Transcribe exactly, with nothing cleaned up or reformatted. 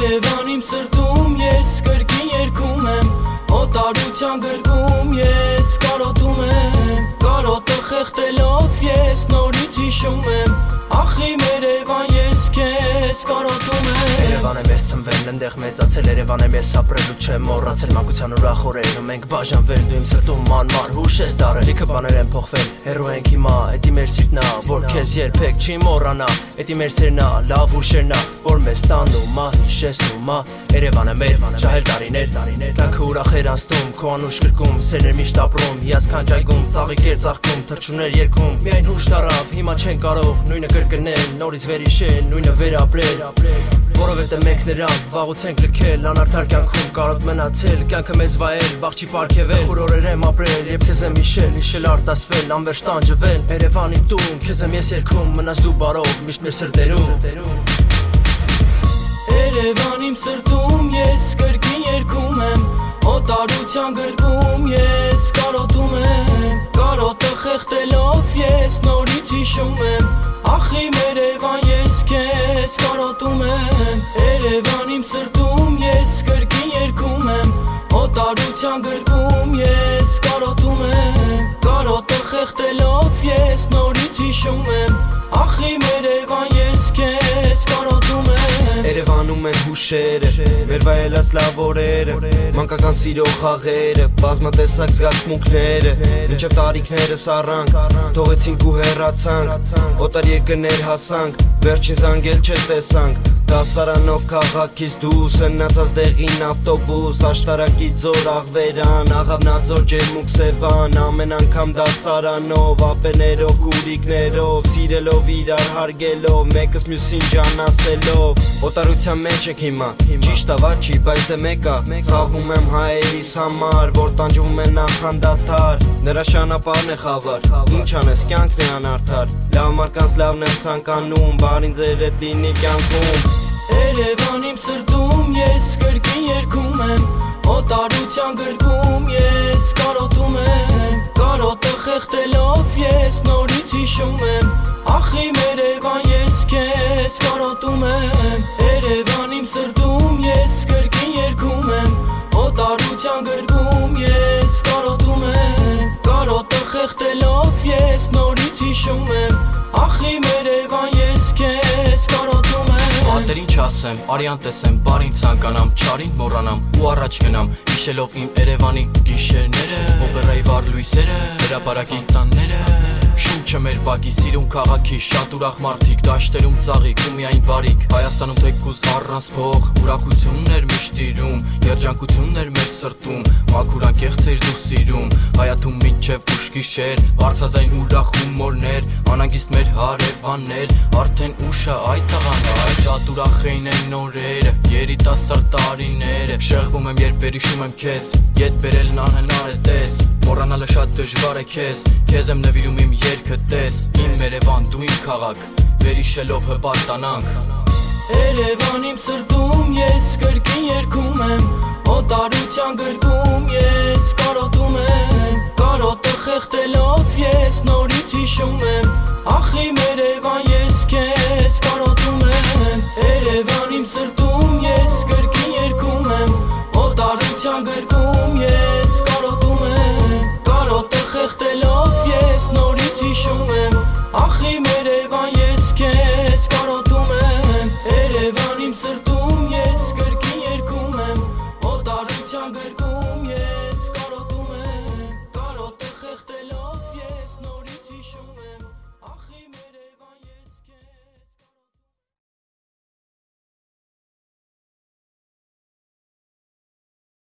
Երևան իմ սրտում ես կրկին երգում եմ, օտարության գրկում ես կարոտում եմ, կարոտը խեղդելով ես նորից հիշում եմ, ախ իմ Երևան ես քեզ կարոտում եմ։ Երևան եմ ես ծնվել, ընդեղ մեծացել, Երևան եմ ես ապրել ու չեմ մոռացել մանկության ուրախ օրերը, մենք բաժանվել, դու իմ սրտում ման-ման հուշ ես դարել, լիքը բաներ են փոխվել, հեռու ենք հիմա, էդի մեր սիրտն ա, որ քեզ երբեք չի մոռանա, էդի մեր սերն ա, լավ ուշերն ա, որ մեզ տանում ա, հիշեցնում ա, Երևանը մեր, ջահել տարիներ, կյանքը ուրախ էր անցնում, քո անուշ գրկում, սերներ միշտ ապրում, հիասքանչ այգում, ծաղիկ էր ծաղկում, թռչուններ երգում, միայն հուշ տարավ, հիմա չեն կարող նույնը կրկնել, նորից վերհիշել, նույնը վերապրել, որովհետև մենք նրան վաղուց ենք լքել, անարդար կյանքում կարոտ մնացել, կյանքը մեզ վայել, բաղ չի պարգևել, խուր օրեր եմ ապրել, երբ քեզ եմ հիշել, հիշել արտասվել, անվերջ տանջվել, Երևանի տուն, քեզ եմ ես երգում, մնաս դու բարով, միշտ մեր սրտերում։ Երևան իմ սրտում ես կրկին երգում եմ, օտարության գրկում ես կարոտում եմ, կարոտը խեղդելով ես նորից հիշում եմ, ախ իմ Երևան ես քեզ կարոտում եմ։ Երևան իմ սրտում ես կրկին երգում եմ, օտարության գրկում ես կարոտում եմ, կարոտը խեղդելով ես նորից հիշում եմ, ախ իմ Երևան ես քեզ կարոտում եմ։ Երևանում են հուշերը, մեր վայելած լավ օրերը, մանկական սիրո խաղերը, բազմատեսակ զգացմունքները, մինչև տարիքներս առանք, թողեցինք ու հեռացանք, օտար երկրներ հասանք, վերջին զանգել չտեսանք, դասարանով քաղաքից դուրս հնացած դեղին ավտոբուս, աշտարակից զոր աղվերան, աղավնաձոր ջերմուկ Սևան, ամեն անգամ դասարանով, ապեներով, կուրիկներով, սիրելով իրար հարգելով, մեկս մյուսին ջան ասելով, օտարության մեջ ենք հիմա, ճիշտ ա վաչի, բայց դե մեկա, սաղվում եմ հայերիս համար, որ տանջվում են ախանդաթար, նրա շանապարն է խավար, ինչ անես կյանքն է անարդար, լավ մարկանց լավն եմ ցանկանում, բարին ձեր էդ լինի կյանքում։ Երևան իմ սրտում ես կրկին երգում եմ, օտարության գրկում ես կարոտում եմ, կարոտը խեղդելով ես նորից հիշում եմ, ախ իմ Երևան ես քեզ կարոտում եմ։ Երևան իմ սրտում ես կրկին երգում եմ, օտարության գրկում ես կարոտում եմ, կարոտը խեղդելով ես նորից հիշում եմ, ախ իմ Երևան ես քեզ կարոտում եմ։ Պատեր ինչ ասեմ, արյան տեսեմ, բարին ցանկանամ, չարին մոռանամ ու առաջ գնամ, հիշելով իմ Երևանի գիշերները, օպերայի վառ լույսերը, հրապարակի տանները, շունչը մեր բակի, սիրուն քաղաքի, շատ ուրախ մարդիկ, դաշտերում ծաղիկ ու միայն բարիք, Հայաստանում թեկուզ առանց փող, ուրախություններ միշտ տիրում, երջանկություններ մեր սրտում, մաքուր անկեղծ էր դու սիրում, հայաթում մինչև ուշ գիշեր, բարձրաձայն ուրախ հումորներ, անհանգիստ մեր հարևաններ, արդեն ուշ է այդ տղաներ, շատ ուրախ էին այն նորերը, երիտասարդ տարիները, շեղվում եմ երբ վերհիշում եմ քեզ, ետ բերելն անհնար է տես, մոռանալը շատ դժվար է քեզ, քեզ եմ նվիրում իմ երգը տես, իմ Երևան դու իմ քաղաք, վերհիշելով հպարտանանք։ Երևան իմ սրտում ես կրկին երգում եմ, օտարության գրկում